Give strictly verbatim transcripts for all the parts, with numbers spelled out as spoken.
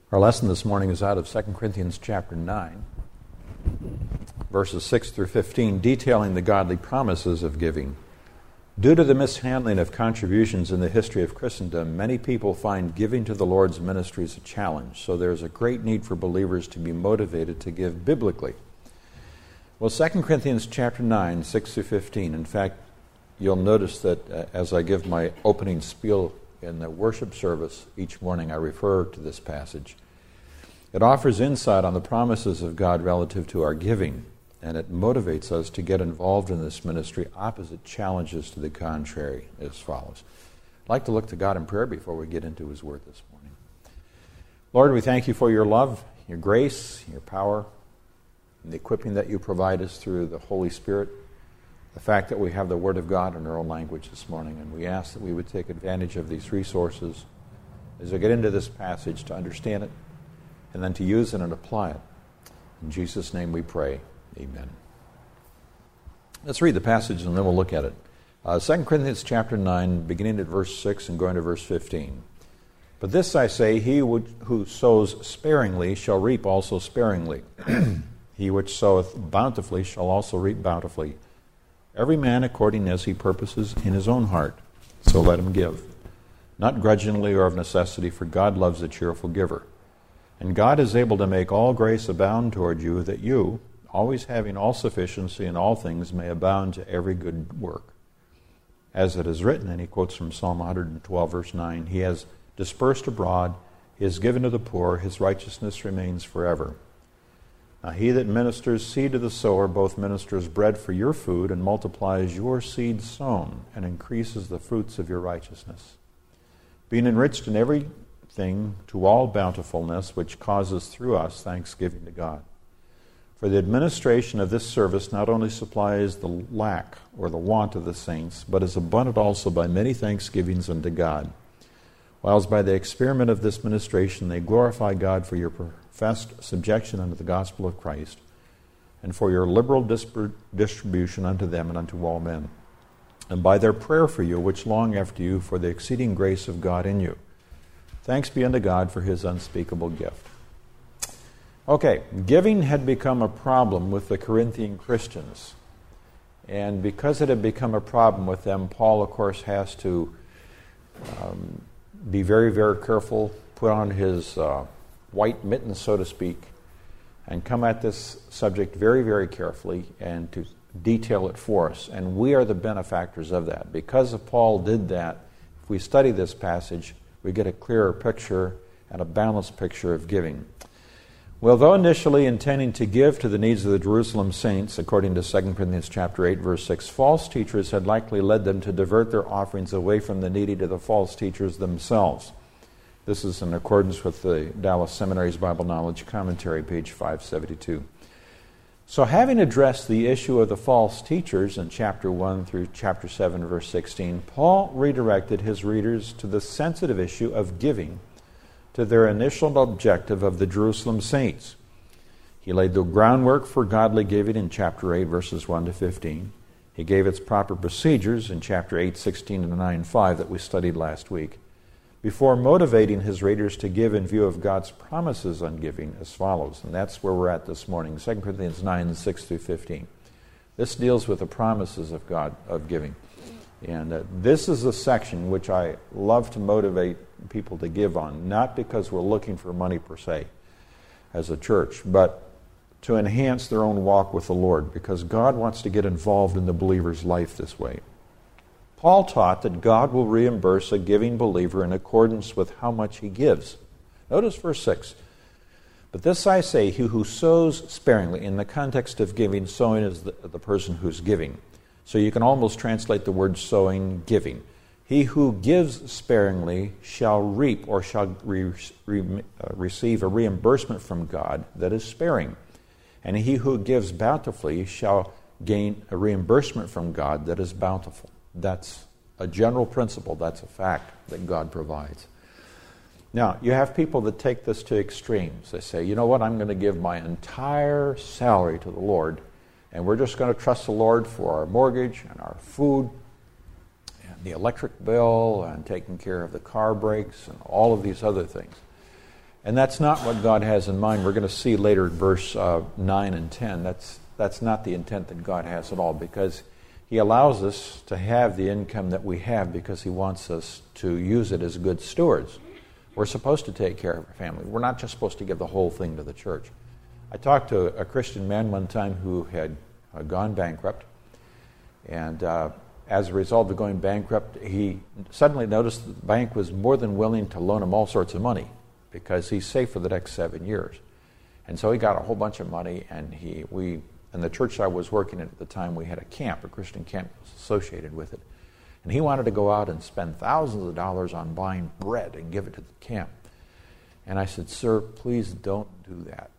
Our lesson this morning is out of Second Corinthians chapter nine, verses six through fifteen, detailing the godly promises of giving. Due to the mishandling of contributions in the history of Christendom, many people find giving to the Lord's ministries a challenge, so there is a great need for believers to be motivated to give biblically. Well, Second Corinthians chapter nine, six through fifteen, in fact, you'll notice that uh, as I give my opening spiel in the worship service each morning, I refer to this passage. It offers insight on the promises of God relative to our giving, and it motivates us to get involved in this ministry opposite challenges to the contrary as follows. I'd like to look to God in prayer before we get into His Word this morning. Lord, we thank You for Your love, Your grace, Your power, and the equipping that You provide us through the Holy Spirit, the fact that we have the Word of God in our own language this morning, and we ask that we would take advantage of these resources as we get into this passage to understand it and then to use it and apply it. In Jesus' name we pray. Amen. Let's read the passage and then we'll look at it. Uh, Second Corinthians chapter nine, beginning at verse six and going to verse fifteen. But this I say, he who sows sparingly shall reap also sparingly. He which soweth bountifully shall also reap bountifully. Every man according as he purposes in his own heart, so let him give. Not grudgingly or of necessity, for God loves a cheerful giver. And God is able to make all grace abound toward you, that you, always having all sufficiency in all things, may abound to every good work. As it is written, and he quotes from Psalm one twelve, verse nine, He has dispersed abroad, He has given to the poor, His righteousness remains forever. Now he that ministers seed to the sower both ministers bread for your food and multiplies your seed sown and increases the fruits of your righteousness, being enriched in everything to all bountifulness, which causes through us thanksgiving to God. For the administration of this service not only supplies the lack or the want of the saints, but is abundant also by many thanksgivings unto God. Whilst by the experiment of this ministration they glorify God for your professed subjection unto the gospel of Christ, and for your liberal distribution unto them and unto all men, and by their prayer for you, which long after you for the exceeding grace of God in you. Thanks be unto God for His unspeakable gift. Okay, giving had become a problem with the Corinthian Christians. And because it had become a problem with them, Paul, of course, has to um, be very, very careful, put on his uh, white mittens, so to speak, and come at this subject very, very carefully and to detail it for us. And we are the benefactors of that. Because of Paul did that, if we study this passage, we get a clearer picture and a balanced picture of giving. Well, though initially intending to give to the needs of the Jerusalem saints, according to Second Corinthians chapter eight, verse six, false teachers had likely led them to divert their offerings away from the needy to the false teachers themselves. This is in accordance with the Dallas Seminary's Bible Knowledge Commentary, page five seventy-two. So having addressed the issue of the false teachers in chapter one through chapter seven, verse sixteen, Paul redirected his readers to the sensitive issue of giving to their initial objective of the Jerusalem saints. He laid the groundwork for godly giving in chapter eight, verses one to fifteen. He gave its proper procedures in chapter eight, sixteen, and nine, five that we studied last week, before motivating his readers to give in view of God's promises on giving as follows. And that's where we're at this morning, Second Corinthians nine, six through fifteen. This deals with the promises of God of giving. And uh, this is a section which I love to motivate people to give on, not because we're looking for money per se as a church, but to enhance their own walk with the Lord, because God wants to get involved in the believer's life this way. Paul taught that God will reimburse a giving believer in accordance with how much he gives. Notice verse six. But this I say, he who sows sparingly, in the context of giving, sowing is the, the person who's giving. So you can almost translate the word sowing, giving. He who gives sparingly shall reap or shall re, re, uh, receive a reimbursement from God that is sparing. And he who gives bountifully shall gain a reimbursement from God that is bountiful. That's a general principle. That's a fact that God provides. Now, you have people that take this to extremes. They say, you know what, I'm going to give my entire salary to the Lord, and we're just going to trust the Lord for our mortgage and our food the electric bill and taking care of the car brakes and all of these other things. And that's not what God has in mind. We're going to see later in verse uh, nine and ten. That's, that's not the intent that God has at all, because He allows us to have the income that we have because He wants us to use it as good stewards. We're supposed to take care of our family. We're not just supposed to give the whole thing to the church. I talked to a Christian man one time who had uh, gone bankrupt, and uh, as a result of going bankrupt, he suddenly noticed that the bank was more than willing to loan him all sorts of money because he's safe for the next seven years. And so he got a whole bunch of money, and he we in the church I was working at at the time, we had a camp, a Christian camp associated with it. And he wanted to go out and spend thousands of dollars on buying bread and give it to the camp. And I said, sir, please don't do that.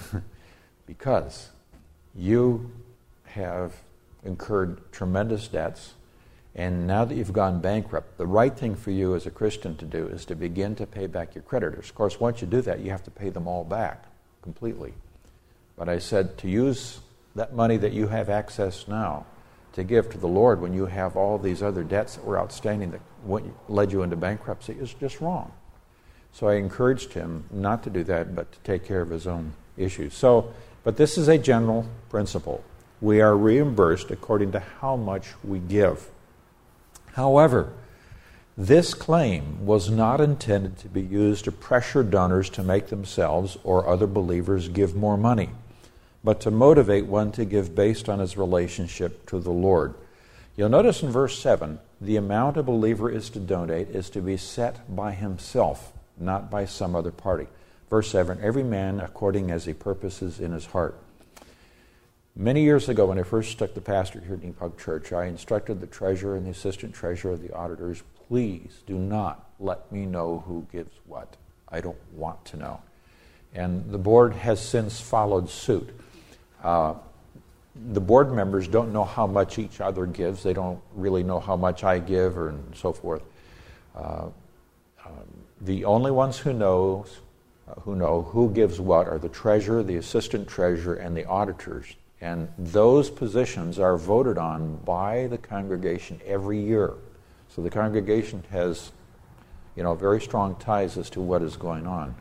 Because you have incurred tremendous debts, and now that you've gone bankrupt, the right thing for you as a Christian to do is to begin to pay back your creditors. Of course, once you do that, you have to pay them all back completely. But I said to use that money that you have access now to give to the Lord when you have all these other debts that were outstanding that led you into bankruptcy is just wrong. So I encouraged him not to do that, but to take care of his own issues. So, but this is a general principle. We are reimbursed according to how much we give. However, this claim was not intended to be used to pressure donors to make themselves or other believers give more money, but to motivate one to give based on his relationship to the Lord. You'll notice in verse seven, the amount a believer is to donate is to be set by himself, not by some other party. Verse seven, every man according as he purposes in his heart. Many years ago, when I first took the pastor here at Nepug Church, I instructed the treasurer and the assistant treasurer, the auditors, please do not let me know who gives what. I don't want to know. And the board has since followed suit. Uh, the board members don't know how much each other gives. They don't really know how much I give or and so forth. Uh, um, the only ones who knows, uh, who know who gives what are the treasurer, the assistant treasurer, and the auditors. And those positions are voted on by the congregation every year. So the congregation has, you know, very strong ties as to what is going on.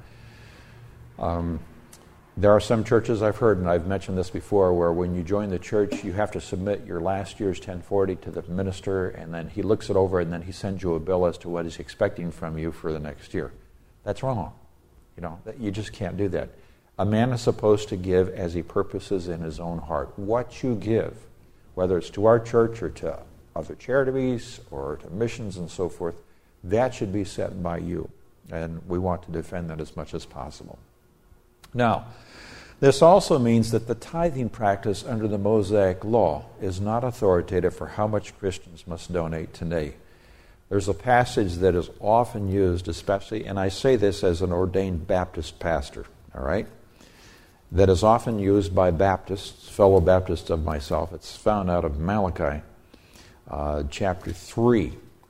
Um, there are some churches I've heard, and I've mentioned this before, where when you join the church, you have to submit your last year's ten forty to the minister, and then he looks it over, and then he sends you a bill as to what he's expecting from you for the next year. That's wrong. You know, you just can't do that. A man is supposed to give as he purposes in his own heart. What you give, whether it's to our church or to other charities or to missions and so forth, that should be set by you. And we want to defend that as much as possible. Now, this also means that the tithing practice under the Mosaic law is not authoritative for how much Christians must donate today. There's a passage that is often used, especially, and I say this as an ordained Baptist pastor, all right, that is often used by Baptists, fellow Baptists of myself. It's found out of Malachi, uh, chapter three,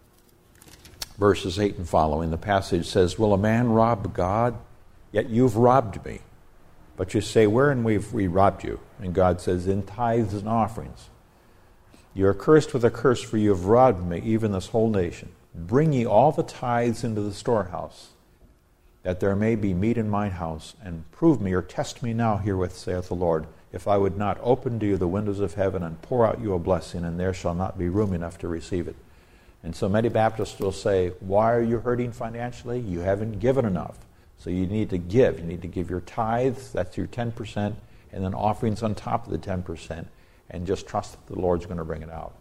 verses eight and following. The passage says, will a man rob God? Yet you've robbed me. But you say, wherein we've we robbed you? And God says, in tithes and offerings. You are cursed with a curse, for you have robbed me, even this whole nation. Bring ye all the tithes into the storehouse, that there may be meat in mine house, and prove me or test me now herewith, saith the Lord, if I would not open to you the windows of heaven and pour out you a blessing, and there shall not be room enough to receive it. And so many Baptists will say, why are you hurting financially? You haven't given enough. So you need to give. You need to give your tithes, that's your ten percent, and then offerings on top of the ten percent, and just trust that the Lord's going to bring it out.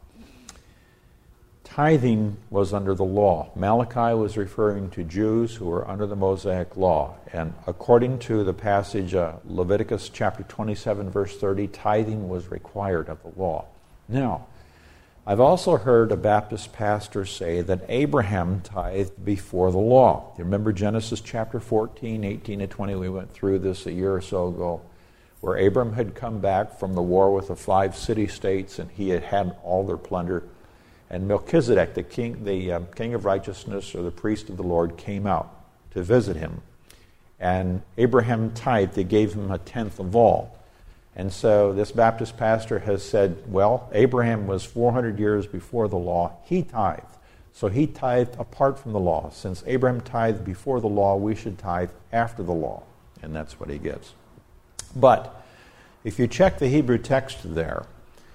Tithing was under the law. Malachi was referring to Jews who were under the Mosaic law. And according to the passage, uh, Leviticus chapter twenty-seven, verse thirty, tithing was required of the law. Now, I've also heard a Baptist pastor say that Abraham tithed before the law. You remember Genesis chapter fourteen, eighteen to twenty? We went through this a year or so ago, where Abram had come back from the war with the five city-states, and he had had all their plunder. And Melchizedek, the king, the um, king of righteousness, or the priest of the Lord, came out to visit him. And Abraham tithed. They gave him a tenth of all. And so this Baptist pastor has said, well, Abraham was four hundred years before the law. He tithed. So he tithed apart from the law. Since Abraham tithed before the law, we should tithe after the law. And that's what he gives. But if you check the Hebrew text there,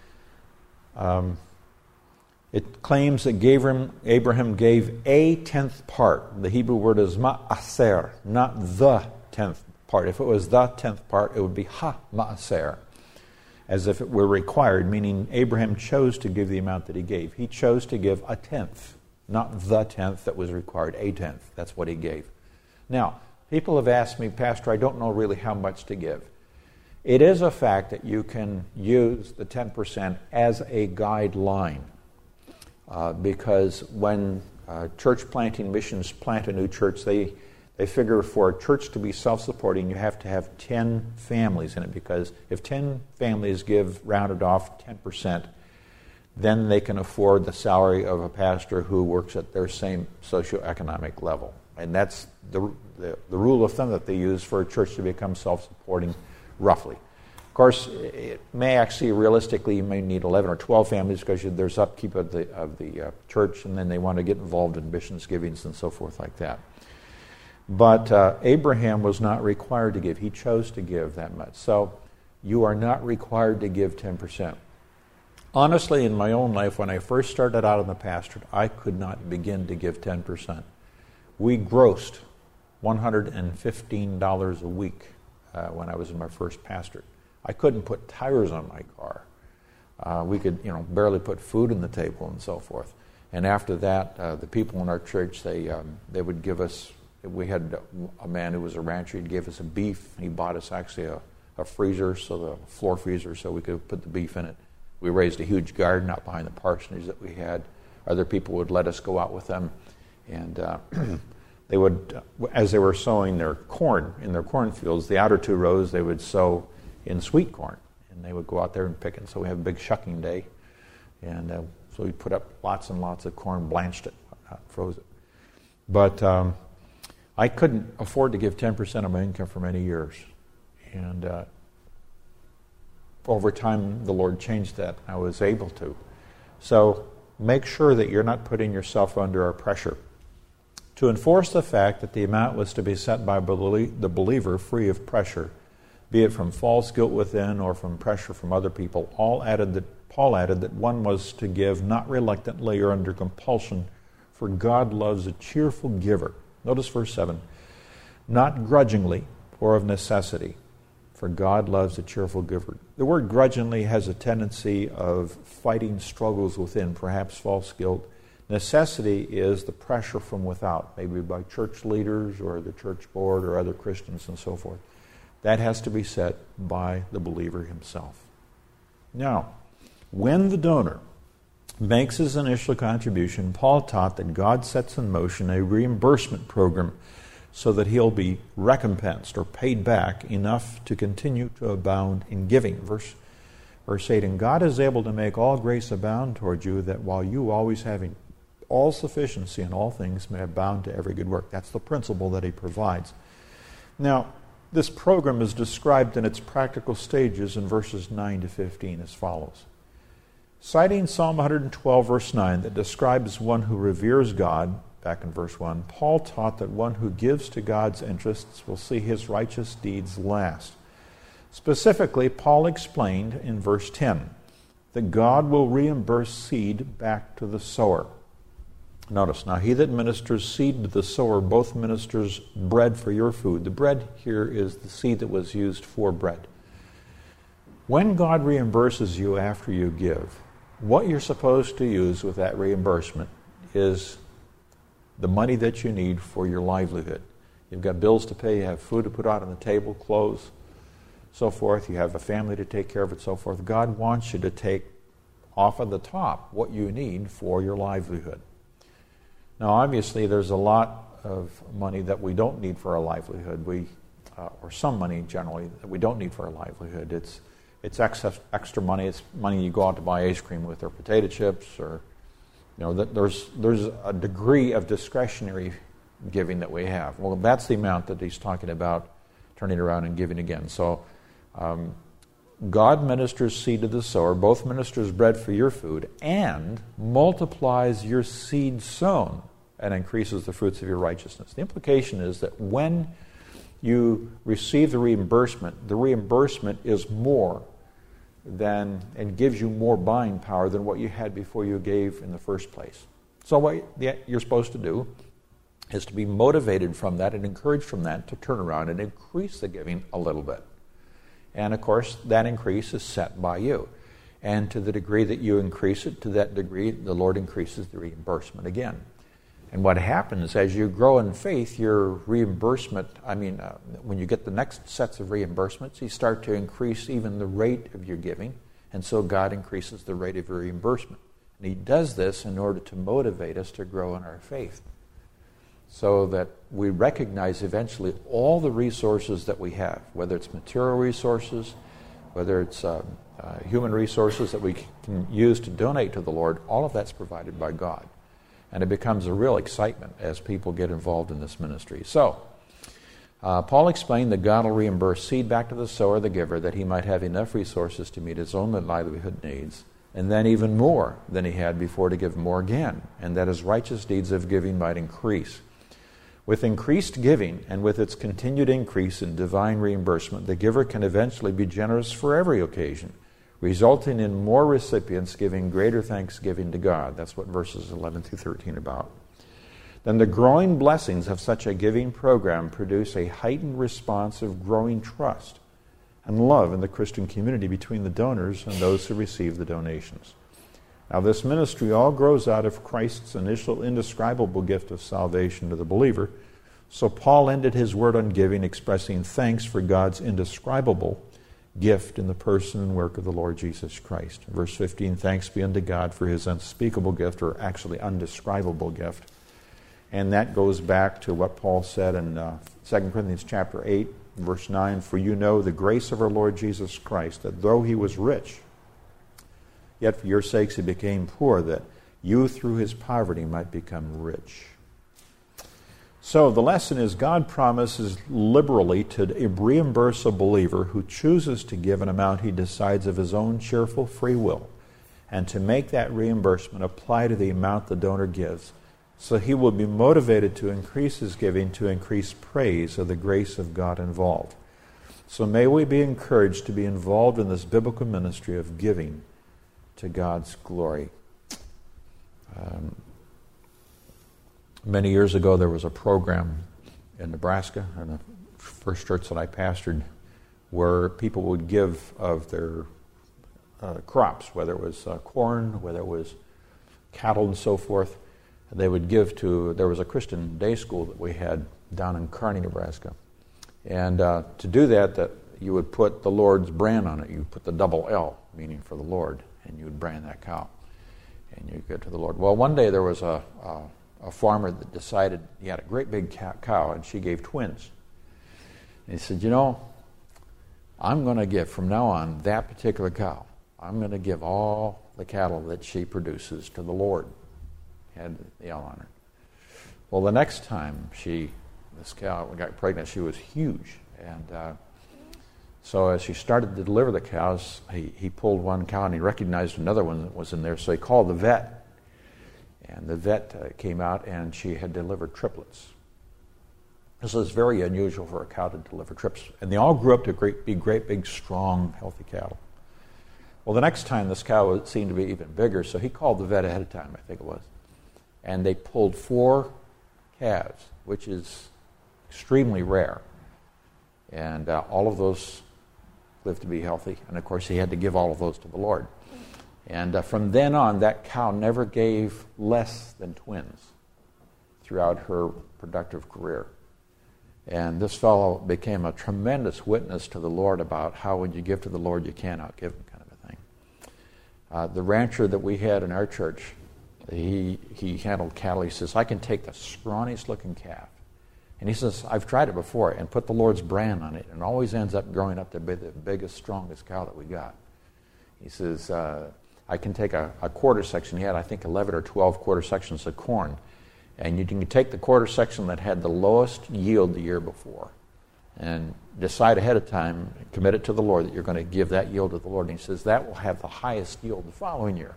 um, it claims that Abraham, Abraham gave a tenth part. The Hebrew word is ma'aser, not the tenth part. If it was the tenth part, it would be ha-ma'aser, as if it were required, meaning Abraham chose to give the amount that he gave. He chose to give a tenth, not the tenth that was required, a tenth. That's what he gave. Now, people have asked me, Pastor, I don't know really how much to give. It is a fact that you can use the ten percent as a guideline. Uh, because when uh, church planting missions plant a new church, they, they figure for a church to be self-supporting, you have to have ten families in it, because if ten families give, rounded off, ten percent, then they can afford the salary of a pastor who works at their same socioeconomic level. And that's the, the, the rule of thumb that they use for a church to become self-supporting, roughly. Of course, it may actually, realistically, you may need eleven or twelve families because there's upkeep of the of the uh, church, and then they want to get involved in missions givings and so forth like that. But uh, Abraham was not required to give. He chose to give that much. So you are not required to give ten percent. Honestly, in my own life, when I first started out in the pastorate, I could not begin to give ten percent. We grossed one hundred fifteen dollars a week uh, when I was in my first pastorate. I couldn't put tires on my car. Uh, we could, you know, barely put food on the table and so forth. And after that, uh, the people in our church, they um, they would give us. We had a man who was a rancher. He gave us a beef. He bought us actually a, a freezer, so the floor freezer, so we could put the beef in it. We raised a huge garden out behind the parsonage that we had. Other people would let us go out with them, and uh, they would, as they were sowing their corn in their cornfields, the outer two rows they would sow in sweet corn, and they would go out there and pick it. So we have a big shucking day, and uh, so we put up lots and lots of corn, blanched it, not froze it. But um, I couldn't afford to give ten percent of my income for many years, and uh, over time the Lord changed that. I was able to. So make sure that you're not putting yourself under a pressure. To enforce the fact that the amount was to be set by the believer free of pressure, be it from false guilt within or from pressure from other people, all added that Paul added that one was to give not reluctantly or under compulsion, for God loves a cheerful giver. Notice verse seven. Not grudgingly or of necessity, for God loves a cheerful giver. The word grudgingly has a tendency of fighting struggles within, perhaps false guilt. Necessity is the pressure from without, maybe by church leaders or the church board or other Christians and so forth. That has to be set by the believer himself. Now, when the donor makes his initial contribution, Paul taught that God sets in motion a reimbursement program so that he'll be recompensed or paid back enough to continue to abound in giving. Verse, verse eight, and God is able to make all grace abound toward you, that while you always having all sufficiency in all things may abound to every good work. That's the principle that he provides. Now, this program is described in its practical stages in verses nine to fifteen as follows. Citing Psalm one twelve, verse nine, that describes one who reveres God, back in verse one, Paul taught that one who gives to God's interests will see his righteous deeds last. Specifically, Paul explained in verse ten that God will reimburse seed back to the sower. Notice, now he that ministers seed to the sower both ministers bread for your food. The bread here is the seed that was used for bread. When God reimburses you after you give, what you're supposed to use with that reimbursement is the money that you need for your livelihood. You've got bills to pay, you have food to put out on the table, clothes, so forth. You have a family to take care of it, so forth. God wants you to take off of the top what you need for your livelihood. Now, obviously, there's a lot of money that we don't need for our livelihood. We, uh, or some money generally that we don't need for our livelihood. It's it's excess, extra money. It's money you go out to buy ice cream with, or potato chips, or you know, that there's there's a degree of discretionary giving that we have. Well, that's the amount that he's talking about turning around and giving again. So, um, God ministers seed to the sower, both ministers bread for your food, and multiplies your seed sown and increases the fruits of your righteousness. The implication is that when you receive the reimbursement, the reimbursement is more than, and gives you more buying power than what you had before you gave in the first place. So what you're supposed to do is to be motivated from that and encouraged from that to turn around and increase the giving a little bit. And of course, that increase is set by you. And to the degree that you increase it, to that degree, the Lord increases the reimbursement again. And what happens as you grow in faith, your reimbursement, I mean, uh, when you get the next sets of reimbursements, you start to increase even the rate of your giving. And so God increases the rate of your reimbursement. And He does this in order to motivate us to grow in our faith, so that we recognize eventually all the resources that we have, whether it's material resources, whether it's uh, uh, human resources that we can use to donate to the Lord, all of that's provided by God. And it becomes a real excitement as people get involved in this ministry. So, uh, Paul explained that God will reimburse seed back to the sower, the giver, that he might have enough resources to meet his own livelihood needs, and then even more than he had before to give more again, and that his righteous deeds of giving might increase. With increased giving and with its continued increase in divine reimbursement, the giver can eventually be generous for every occasion, resulting in more recipients giving greater thanksgiving to God. That's what verses eleven through thirteen are about. Then the growing blessings of such a giving program produce a heightened response of growing trust and love in the Christian community between the donors and those who receive the donations. Now, this ministry all grows out of Christ's initial indescribable gift of salvation to the believer. So Paul ended his word on giving expressing thanks for God's indescribable gift in the person and work of the Lord Jesus Christ. Verse fifteen, thanks be unto God for his unspeakable gift, or actually undescribable gift. And that goes back to what Paul said in uh, Second Corinthians chapter eight, verse nine, for you know the grace of our Lord Jesus Christ, that though he was rich, yet for your sakes he became poor, that you through his poverty might become rich. So the lesson is God promises liberally to reimburse a believer who chooses to give an amount he decides of his own cheerful free will, and to make that reimbursement apply to the amount the donor gives, so he will be motivated to increase his giving to increase praise of the grace of God involved. So may we be encouraged to be involved in this biblical ministry of giving to God's glory. Um, many years ago, there was a program in Nebraska, in the first church that I pastored, where people would give of their uh, crops, whether it was uh, corn, whether it was cattle and so forth. They would give to, there was a Christian day school that we had down in Kearney, Nebraska. And uh, to do that, that you would put the Lord's brand on it. You put the double L, meaning for the Lord, and you would brand that cow. And you give to the Lord. Well, one day there was a, a, a farmer that decided he had a great big cow, and she gave twins. And he said, you know, I'm going to give, from now on, that particular cow, I'm going to give all the cattle that she produces to the Lord. Had the L on her. Well, the next time she, this cow got pregnant, she was huge. And uh, so as she started to deliver the cows, he, he pulled one cow and he recognized another one that was in there. So he called the vet. And the vet uh, came out and she had delivered triplets. This is very unusual for a cow to deliver triplets. And they all grew up to great, be great, big, strong, healthy cattle. Well, the next time this cow seemed to be even bigger, so he called the vet ahead of time, I think it was. And they pulled four calves, which is extremely rare. And uh, all of those lived to be healthy. And of course, he had to give all of those to the Lord. And uh, from then on, that cow never gave less than twins throughout her productive career. And this fellow became a tremendous witness to the Lord about how when you give to the Lord, you can't outgive him, kind of a thing. Uh, the rancher that we had in our church, He he handled cattle. He says, I can take the scrawniest looking calf. And he says, I've tried it before and put the Lord's brand on it, and it always ends up growing up to be the biggest, strongest cow that we got. He says, uh, I can take a, a quarter section. He had, I think, eleven or twelve quarter sections of corn. And you can take the quarter section that had the lowest yield the year before, and decide ahead of time, commit it to the Lord that you're going to give that yield to the Lord. And he says that will have the highest yield the following year.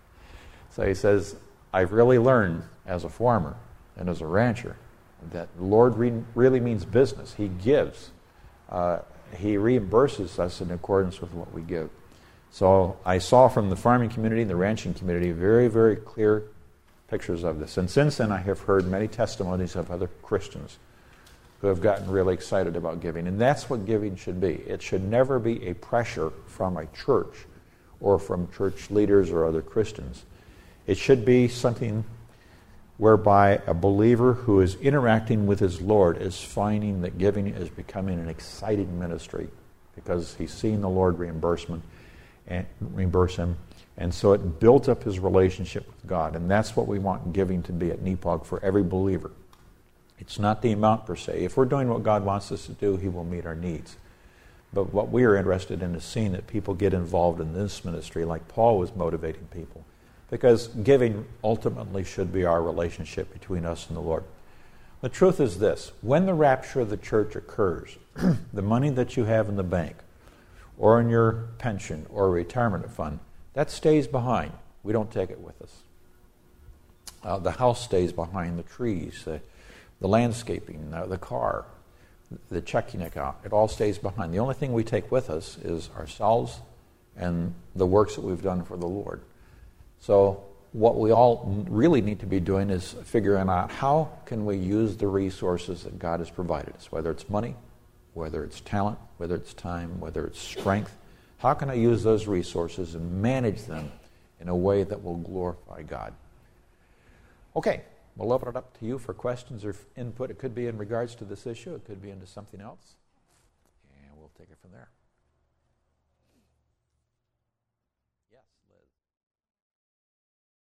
So he says, I've really learned as a farmer and as a rancher that the Lord re- really means business. He gives. Uh, he reimburses us in accordance with what we give. So I saw from the farming community and the ranching community very, very clear pictures of this. And since then I have heard many testimonies of other Christians who have gotten really excited about giving. And that's what giving should be. It should never be a pressure from a church or from church leaders or other Christians. It should be something whereby a believer who is interacting with his Lord is finding that giving is becoming an exciting ministry because he's seeing the Lord reimbursement and reimburse him. And so it built up his relationship with God. And that's what we want giving to be at N E P O G for every believer. It's not the amount per se. If we're doing what God wants us to do, he will meet our needs. But what we are interested in is seeing that people get involved in this ministry like Paul was motivating people. Because giving ultimately should be our relationship between us and the Lord. The truth is this. When the rapture of the church occurs, the money that you have in the bank or in your pension or retirement fund, that stays behind. We don't take it with us. Uh, the house stays behind, the trees, uh, the landscaping, uh, the car, the checking account. It all stays behind. The only thing we take with us is ourselves and the works that we've done for the Lord. So what we all really need to be doing is figuring out how can we use the resources that God has provided us, whether it's money, whether it's talent, whether it's time, whether it's strength. How can I use those resources and manage them in a way that will glorify God? Okay, we'll open it up to you for questions or input. It could be in regards to this issue. It could be into something else. And we'll take it from there.